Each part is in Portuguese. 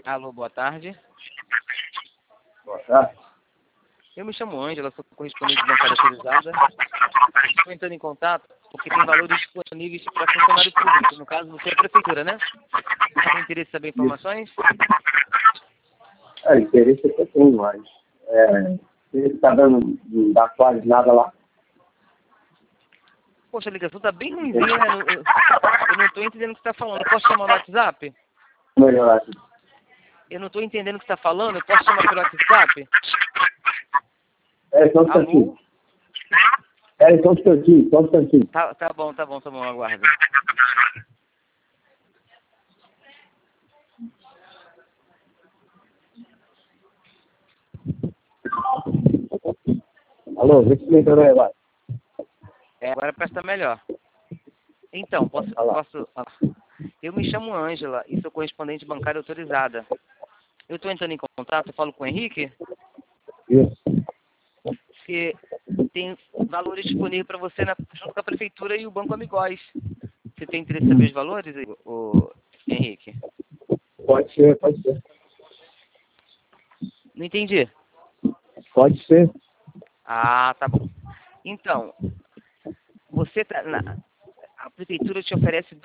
Alô, boa tarde. Boa tarde. Eu me chamo Ângela, sou correspondente bancária autorizada. Estou entrando em contato porque tem valores disponíveis para funcionário público. No caso, você é a prefeitura, né? Você tem interesse em saber informações? Interesse eu tenho, mas ele está dando, não dá quase nada lá. Poxa, a ligação está bem ruimzinha, né? Eu não estou entendendo o que você está falando. Eu posso chamar no WhatsApp? Melhor aqui. Eu não estou entendendo o que você está falando. Eu posso chamar pelo WhatsApp? Só um instantinho. Só um instantinho. Tá bom, aguarda. Alô, vê se melhorou aí agora. Agora presta melhor. Então, posso... Eu me chamo Ângela e sou correspondente bancária autorizada. Eu estou entrando em contato, eu falo com o Henrique. Isso. Que tem valores disponíveis para você junto com a prefeitura e o Banco Amigóis. Você tem interesse em saber os valores, Henrique? Pode ser. Não entendi. Pode ser. Ah, tá bom. Então, a prefeitura te oferece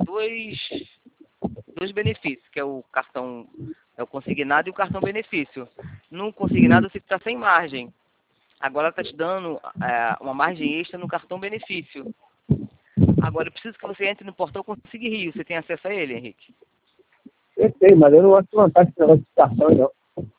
dois benefícios, que é o cartão, é o consignado e o cartão benefício. No consignado você está sem margem. Agora está te dando uma margem extra no cartão benefício. Agora eu preciso que você entre no portal Consigue Rio. Você tem acesso a ele, Henrique? Eu tenho, mas eu não gosto de levantar esse negócio de cartão, não.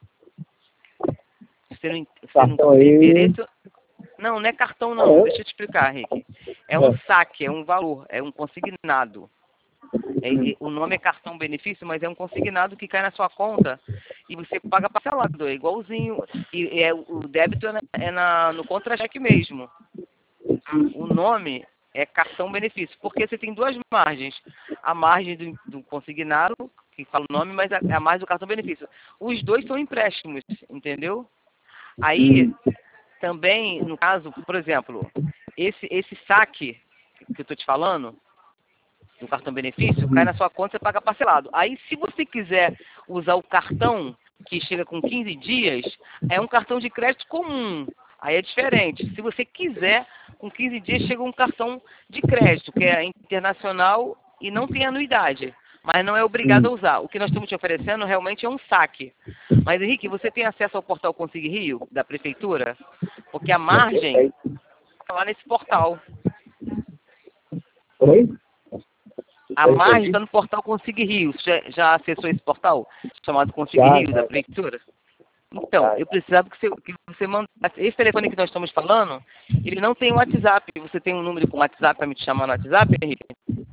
Você Cartão não tem aí... interesse? Não é cartão não. Deixa eu te explicar, Henrique. É um saque, é um valor, é um consignado. O nome é cartão benefício, mas é um consignado que cai na sua conta e você paga parcelado, é igualzinho. E o débito no contra-cheque mesmo. O nome é cartão benefício, porque você tem duas margens. A margem do consignado, que fala o nome, mas a margem do cartão benefício. Os dois são empréstimos, entendeu? Aí, também, no caso, por exemplo, esse saque que eu estou te falando, do cartão benefício, cai na sua conta e você paga parcelado. Aí, se você quiser usar o cartão, que chega com 15 dias, é um cartão de crédito comum. Aí é diferente. Se você quiser, com 15 dias chega um cartão de crédito, que é internacional e não tem anuidade. Mas não é obrigado a usar. O que nós estamos te oferecendo realmente é um saque. Mas, Henrique, você tem acesso ao portal Consigue Rio, da Prefeitura? Porque a margem está lá nesse portal. Oi? A margem está no portal Consigue Rio. Você já acessou esse portal? Chamado Consigue Rio, da Prefeitura? Então, eu precisava que você mandasse. Esse telefone que nós estamos falando, ele não tem WhatsApp. Você tem um número com WhatsApp para me te chamar no WhatsApp, Henrique?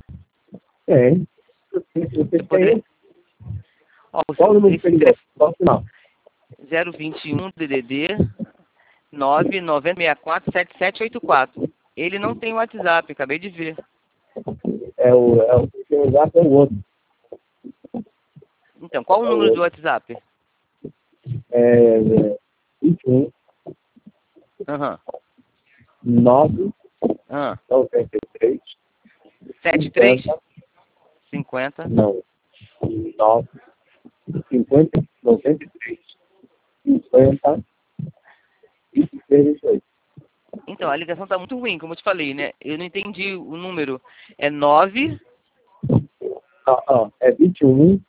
Você poderia... Qual o número de telefone? Qual o final? 021 DDD 99064 7784. Ele não tem WhatsApp, acabei de ver. O WhatsApp é o outro. Então, qual o número do WhatsApp? 21 9 93 73 50 não 9 50 93 50 28. Então, a ligação está muito ruim, como eu te falei, né? Eu não entendi o número. É 9... É 21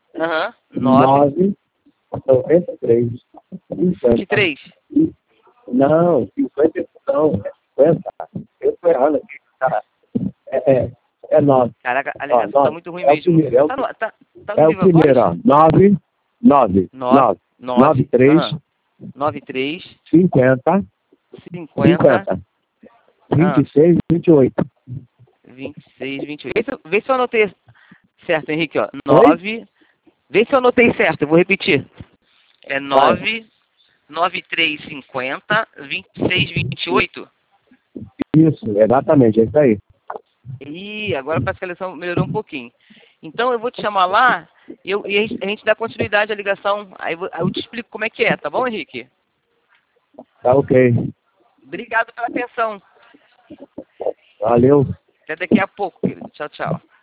9 93 50. 23. Não, 50 não, é 50. Eu estou errando aqui, cara. É 9. Caraca, a ligação está muito ruim mesmo. Primeiro, tá é o primeiro, ó. 9 93 50 26 28. 26 28. Vê se eu anotei certo, Henrique, ó. 9. Vê se eu anotei certo, eu vou repetir. É 9 93 50 26 28. Isso, exatamente, é isso aí. Ih, agora parece que a ligação melhorou um pouquinho. Então eu vou te chamar lá e a gente dá continuidade à ligação. Aí eu te explico como é que é, tá bom, Henrique? Tá ok. Obrigado pela atenção. Valeu. Até daqui a pouco, querido. Tchau, tchau.